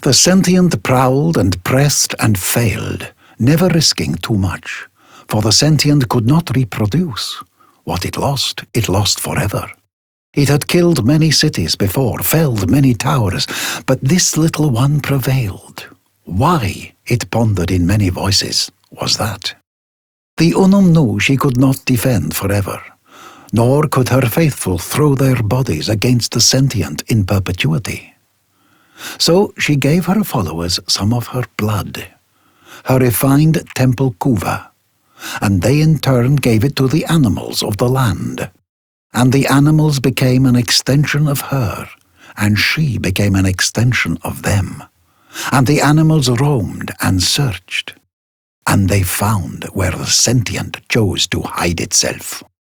The sentient prowled and pressed and failed, never risking too much, for the sentient could not reproduce. What it lost forever. It had killed many cities before, felled many towers, but this little one prevailed. Why, it pondered in many voices, was that? The Unum knew she could not defend forever, nor could her faithful throw their bodies against the sentient in perpetuity. So she gave her followers some of her blood, her refined temple kuva, and they in turn gave it to the animals of the land. And the animals became an extension of her, and she became an extension of them. And the animals roamed and searched, and they found where the sentient chose to hide itself.